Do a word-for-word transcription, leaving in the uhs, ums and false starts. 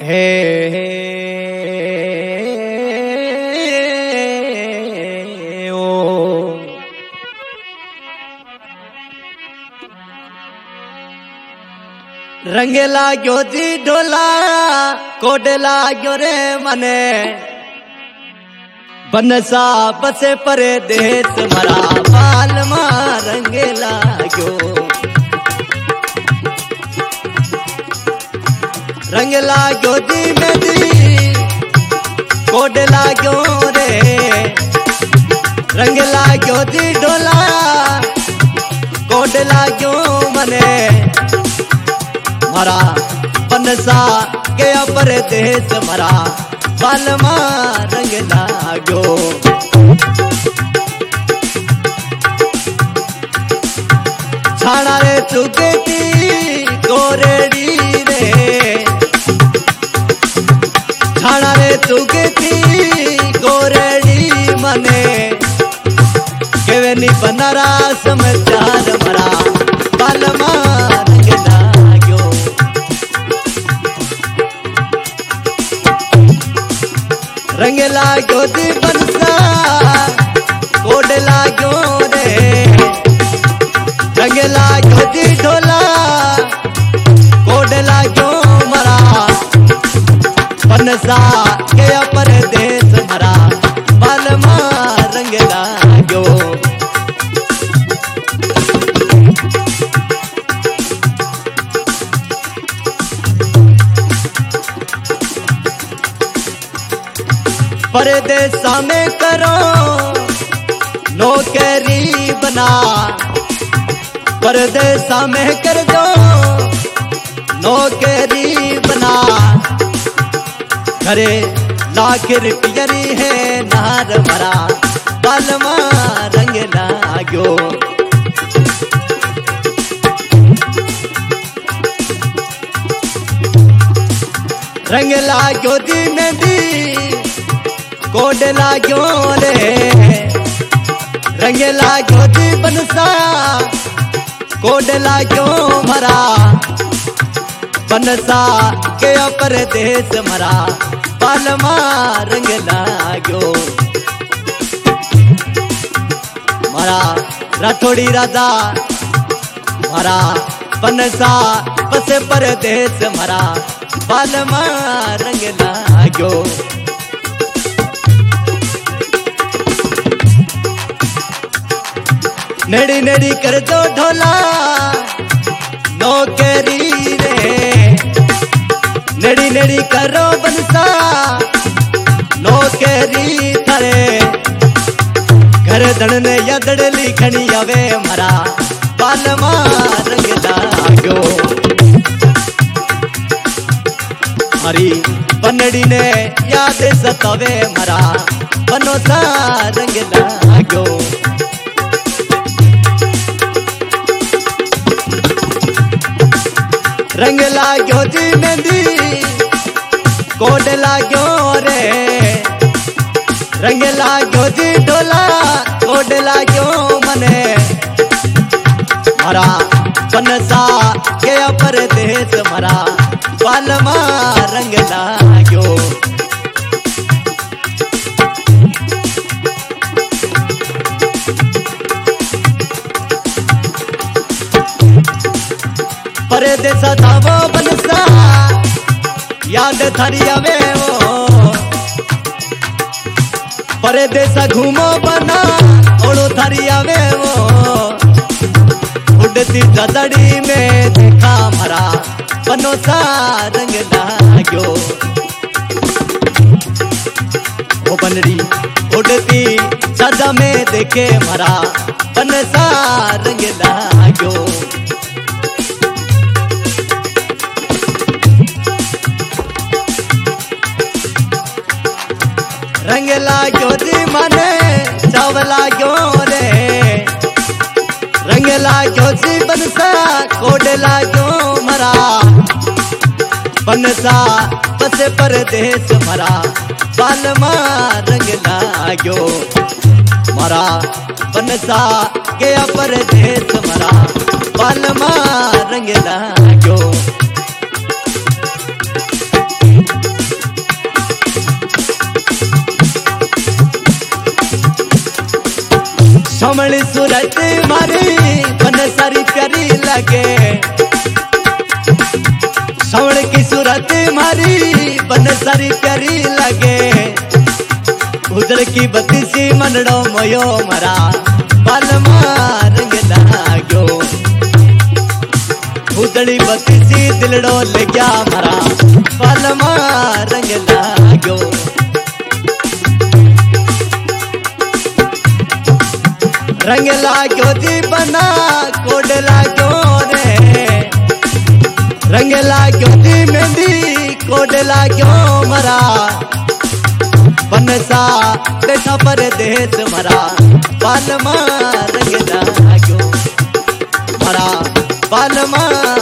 हे ओ रंग लाग्यो जी ढोला कोड लाग्यो रे मने बनसा बसे परे देश मरा बाल मा रंग लाग्यो रंग लाग्यो जी मेरी कोड लाग्यो रे रंग लाग्यो जी ढोला कोड लाग्यो मने मरा बनसा के अपर देश मरा बालमा रंग लाग्यो छाना रे चुगती गोरेड़ी रे छाना रे चुगती गोरेड़ी मने केवे नी बनरा समाचार मरा बालमा रंग लाग्यो रंग लाग्यो जी बनसा कोड लाग्यो रे रंग लाग्यो जी ढोला कोड लाग्यो मरा बनसा के अपर देश मरा बालमा रंग लाग्यो परदेसा में करो नौकरी बना परदेसा में कर दो नौकरी बना घरे लाख रुपयरी है नार मरा बालमा रंग लाग्यो रंग लाग्यो जी मेहंदी कोड लाग्यो रे रंग लाग्यो जी बनसा कोड लाग्यो मरा बनसा के अपर देश मरा बालमा रंग लाग्यो मरा राठौड़ी राजा मरा बनसा बसे परदेश मरा बालमा रंग लाग्यो नेड़ी नेड़ी कर दो ढोला नौकरी रे नेड़ी नेड़ी करो बनसा नौकरी थारे घर धड़ने या दड़ली खणी आवे मरा बालमा रंग लाग्यो हरी बनड़ी ने याद सतावे मरा बनोसा रंग लाग्यो रंग लाग्यो जी मेहंदी कोड लाग्यो रे रंग लाग्यो जी ढोला कोड लाग्यो मने मरा बनसा के अपर देश मरा बालमा रंग लाग्यो परदेसा था वो बनसा याद थारी आवे वो परदेसा घूमो बना ओड़ो थारी आवे वो उड़ती चदड़ी में देखा मरा बनोसा रंग लाग्यो वो बनरी उड़ती सजा में देखे मरा बनसा रंग लाग्यो रंग लाग्यो जी मने चाव लाग्यो रे रंग लाग्यो जी बनसा कोड लाग्यो मरा बनसा बसे परदेश मरा बालमा रंग लाग्यो मरा बनसा के अपर देश मरा बालमा रंग लाग्यो सूरत मारी बन सारी प्यारी लगे, सावण की सूरत मारी बन सारी प्यारी लगे, उजड़ की बत्ती सी मनड़ो मोयो मरा बालमा रंग लाग्यो, उजड़ी बत्ती सी दिलड़ो ले गया मरा बालमा रंग लाग्यो। रंग लाग्यो जी बना कोड लाग्यो रे, रंग लाग्यो जी मेहंदी कोड लाग्यो मरा, बनसा बैठा परदेस मरा बालमा रंग लाग्यो, मरा बालमा